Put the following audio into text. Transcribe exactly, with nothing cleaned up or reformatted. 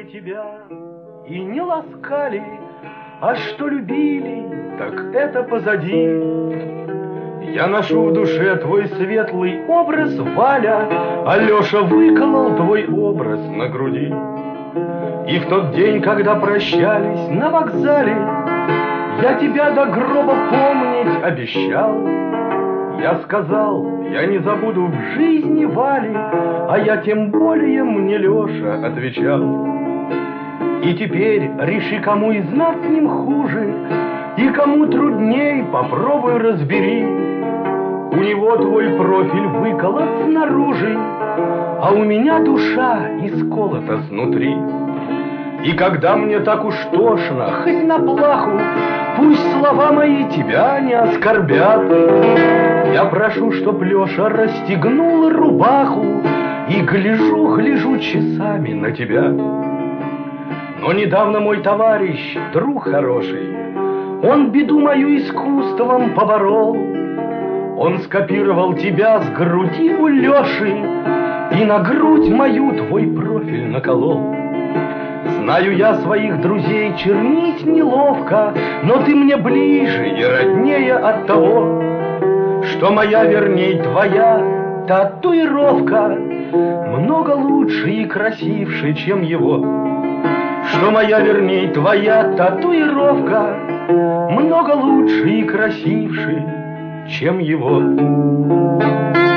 тебя и не ласкали, а что любили, так это позади. Я ношу в душе твой светлый образ, Валя, Алеша выколол твой образ на груди. И в тот день, когда прощались на вокзале, я тебя до гроба помнить обещал. Я сказал, я не забуду в жизни Вали, а я тем более мне Леша отвечал. И теперь реши, кому из нас с ним хуже, и кому трудней, попробуй разбери. У него твой профиль выколот снаружи, а у меня душа исколота снутри. И когда мне так уж тошно, хоть на плаху, пусть слова мои тебя не оскорбят. Я прошу, чтоб Леша расстегнул рубаху, и гляжу, гляжу часами на тебя. Но недавно мой товарищ, друг хороший, он беду мою искусством поборол. Он скопировал тебя с груди у Леши и на грудь мою твой профиль наколол. Знаю я своих друзей чернить неловко, но ты мне ближе и роднее от того, что моя, верней, твоя татуировка много лучше и красивше, чем его. Что моя, верней, твоя татуировка много лучше и красивше, чем его.